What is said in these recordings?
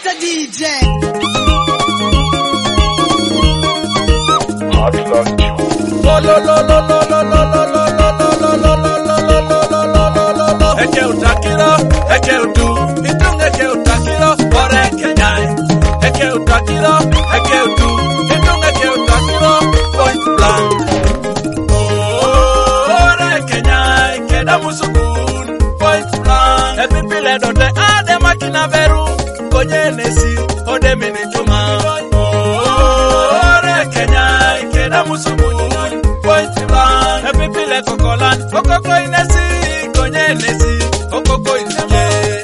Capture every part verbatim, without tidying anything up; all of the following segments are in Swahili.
Mister D J. Hot Love Tune. Oh lo lo lo lo lo lo lo lo lo lo lo lo lo lo lo lo lo lo. Eke utakilo, eke utu, itung eke utakilo, ore kenyai. Eke utakilo, eke utu, itung eke utakilo, point blank. Ore kenyai, keda musukun, point blank. Epi pile dote ade makina veru, konye nesi, ode mini chuma. Ore kenyai, keda musukun, point blank. Epi pile kokolan, kokoko inesi, konye nesi, kokoko ineke.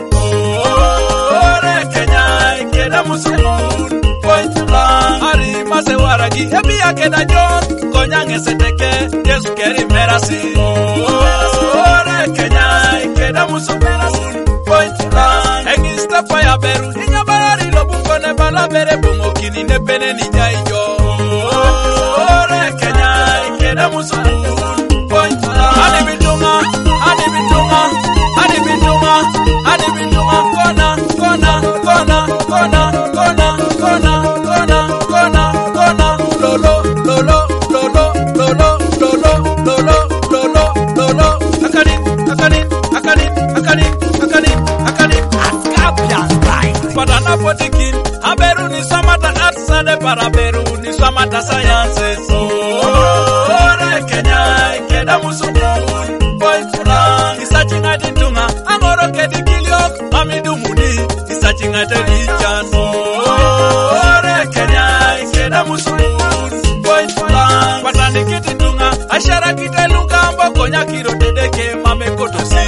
Ore kenyai, keda musukun, point blank. Ari mase waragi, ebi akeda jon, konyange seteke, Yesu keri merasi. Ore kenyai, keda musukun, point blank. Engi stapa ya beru, inya barari lobuko ne bala bere bungo kini ne pene ni jaijo. Ore kenyai, keda musukun, point blank. Ani bitunga, ani bitunga, ani bitunga, ani bitunga, kona, kona, kona, kona, kona, kona, kona, kona, kona, lolo, lolo, lolo, lolo, lolo, lolo, lolo, lolo, akanin, akanin, akanin, akanin, akanin, akanin, akapian bai. Padana potikin, aberu ni samata arts ade para beru ni samata sciences. Ore kenyai, keda musukun, point blank. Isaching aditunga, angoro kedi kiliok, amidu muni, isaching atelichas. Ore kenyai, keda musukun, point blank. Patani kiti tunga, ashara kite luka ambako nyakiro dedeke mame kotosi.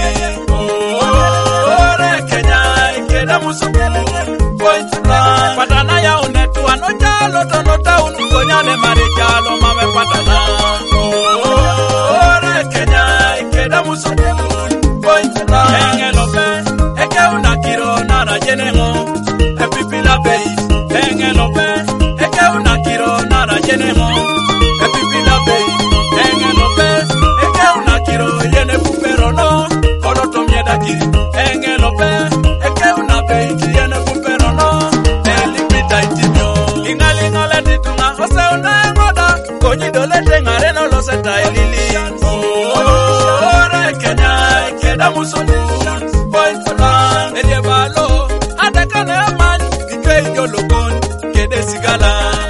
Ore kenyai, keda musukun, point blank. Patana ya unetu anojalo tonota unugonyane marejalo mame patana. Ore kenyai, keda musukun, point blank. Engelope, eke unakiro nara jenemo, epipila bei. Engelope, eke unakiro nara jenemo, epipila bei. Engelope, eke unakiro yene pupero no, koloto miedaki. Engelope, eke unabei yene pupero no, elipita itimyo. Ingalingale ditunga, ose unaengoda, konyi dole tengare no lo seta elili. Ore kenyai, keda musukun, point blank. Edye balo, adekane aman, ikwe yolokon, kede sigala.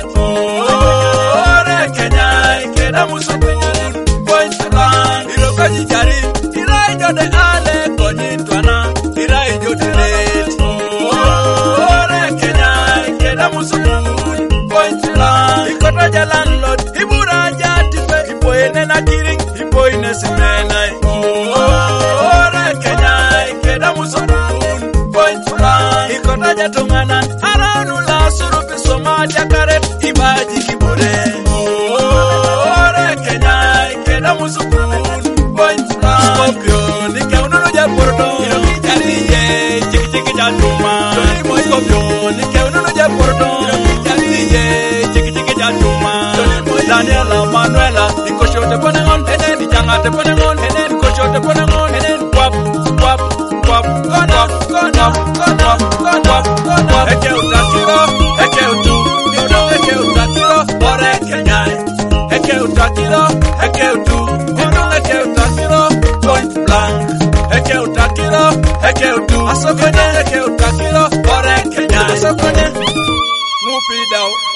Ore kenyai, keda musukun, point blank. Iroko jijari, ira ijo de ale, konyi twana, ira ijo de late. Ore kenyai, keda musukun, point blank. Ikoto ja landlord, ibura jatipe, ipoene na kiring, ipoene simenai. Ore kenyai, keda musukun, point blank. Ikoto ja tunganan, aranu la surupi somalia karet, ibaji kibure. Ore kenyai, keda musukun, point blank. Scorpio, nike ununo ja porto, iroki jari ye, chiki chiki ja tuma. Scorpio, nike ununo ja porto, iroki jari ye, chiki chiki ja tuma. Daniela, Manuela, ikosho te ponengon, enen, ijanga te ponengon, enen, ikosho te ponengon, enen, wap, wap, wap, kona, kona, kona, kona, kona. Eke utakiro, eke utu, ito eke utakiro, ore kenyai. Eke utakiro, eke utu, ito eke utakiro, point blank. Eke utakiro, eke utu, asokonye, eke utakiro, ore kenyai. Asokonye, mupi dao.